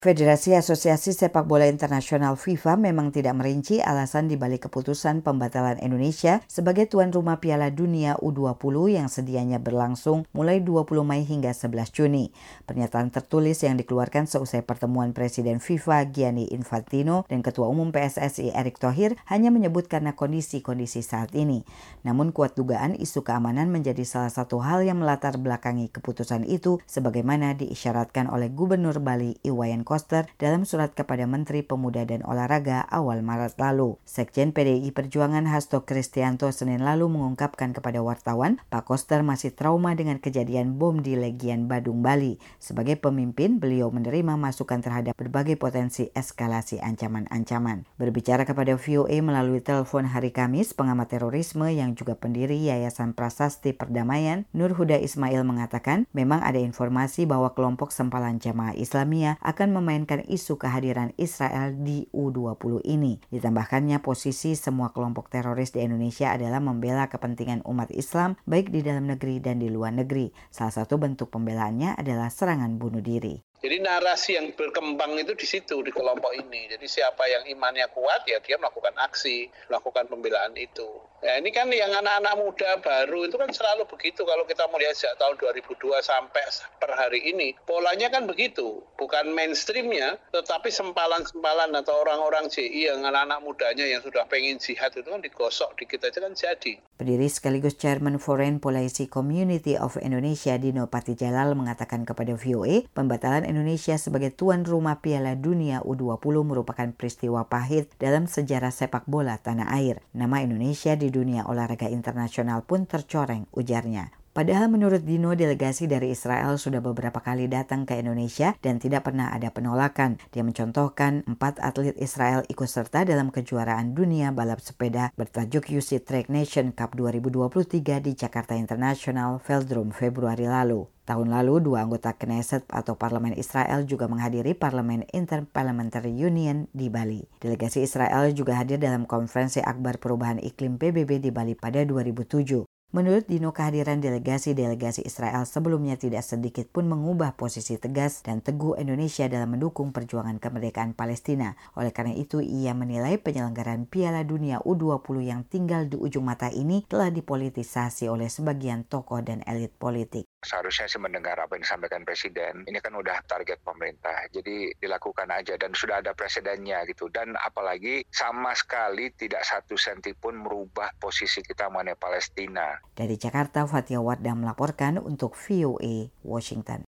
Federasi Asosiasi Sepak Bola Internasional FIFA memang tidak merinci alasan dibalik keputusan pembatalan Indonesia sebagai tuan rumah Piala Dunia U20 yang sedianya berlangsung mulai 20 Mei hingga 11 Juni. Pernyataan tertulis yang dikeluarkan seusai pertemuan Presiden FIFA Gianni Infantino dan Ketua Umum PSSI Erick Thohir hanya menyebut karena kondisi-kondisi saat ini. Namun kuat dugaan isu keamanan menjadi salah satu hal yang melatar belakangi keputusan itu sebagaimana diisyaratkan oleh Gubernur Bali Iwayan Koster dalam surat kepada Menteri Pemuda dan Olahraga awal Maret lalu. Sekjen PDI Perjuangan Hasto Kristianto Senin lalu mengungkapkan kepada wartawan, Pak Koster masih trauma dengan kejadian bom di Legian Badung, Bali. Sebagai pemimpin, beliau menerima masukan terhadap berbagai potensi eskalasi ancaman-ancaman. Berbicara kepada VOA melalui telepon hari Kamis, pengamat terorisme yang juga pendiri Yayasan Prasasti Perdamaian, Nur Huda Ismail mengatakan, memang ada informasi bahwa kelompok sempalan Jamaah Islamiyah akan memainkan isu kehadiran Israel di U20 ini. Ditambahkannya posisi semua kelompok teroris di Indonesia adalah membela kepentingan umat Islam baik di dalam negeri dan di luar negeri. Salah satu bentuk pembelaannya adalah serangan bunuh diri. Jadi narasi yang berkembang itu di situ, di kelompok ini. Jadi siapa yang imannya kuat, ya dia melakukan aksi, melakukan pembelaan itu. Ya ini kan yang anak-anak muda baru itu kan selalu begitu. Kalau kita melihat sejak tahun 2002 sampai per hari ini, polanya kan begitu. Bukan mainstreamnya, tetapi sempalan-sempalan atau orang-orang JI yang anak-anak mudanya yang sudah pengen jihad itu kan digosok dikit aja kan jadi. Pendiri sekaligus Chairman Foreign Policy Community of Indonesia Dino Patijalal mengatakan kepada VOA, pembatalan Indonesia sebagai tuan rumah Piala Dunia U20 merupakan peristiwa pahit dalam sejarah sepak bola tanah air. Nama Indonesia di dunia olahraga internasional pun tercoreng, ujarnya. Padahal menurut Dino, delegasi dari Israel sudah beberapa kali datang ke Indonesia dan tidak pernah ada penolakan. Dia mencontohkan 4 atlet Israel ikut serta dalam kejuaraan dunia balap sepeda bertajuk UC Track Nation Cup 2023 di Jakarta International Velodrome Februari lalu. Tahun lalu, 2 anggota Knesset atau Parlemen Israel juga menghadiri Parlemen Interparliamentary Union di Bali. Delegasi Israel juga hadir dalam konferensi akbar perubahan iklim PBB di Bali pada 2007. Menurut Dino, kehadiran delegasi-delegasi Israel sebelumnya tidak sedikit pun mengubah posisi tegas dan teguh Indonesia dalam mendukung perjuangan kemerdekaan Palestina. Oleh karena itu, ia menilai penyelenggaraan Piala Dunia U20 yang tinggal di ujung mata ini telah dipolitisasi oleh sebagian tokoh dan elit politik. Seharusnya sih mendengar apa yang disampaikan Presiden. Ini kan udah target pemerintah, jadi dilakukan aja dan sudah ada presidennya gitu. Dan apalagi sama sekali tidak 1 senti pun merubah posisi kita mengenai Palestina. Dari Jakarta, Fatia Wardah melaporkan untuk VOA Washington.